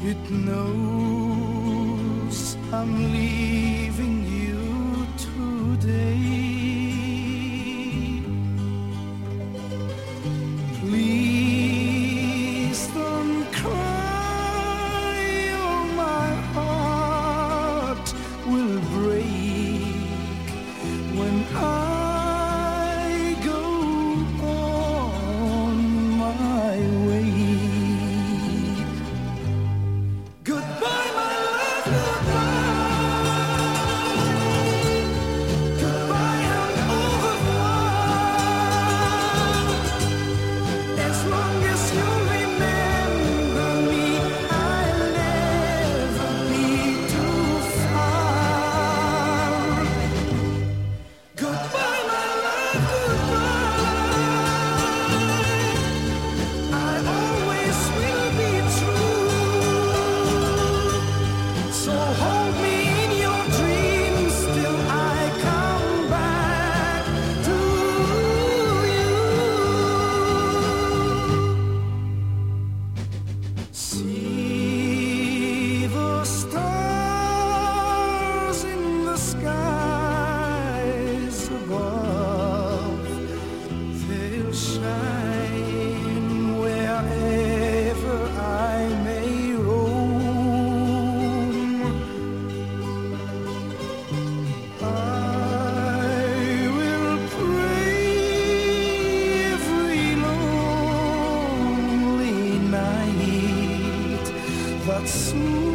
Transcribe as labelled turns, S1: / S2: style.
S1: It knows I'm leaving you today. Please don't cry, or my heart will break when I go on my way. Goodbye, my love, goodbye. Goodbye and au revoir. As long as you remember me, I'll never be too far. Goodbye, my love, goodbye. I always will be true. So hold me in your dreams till I come back to you. See the stars in the skies above. They'll shine wherever I may roam. I will pray every lonely night that soon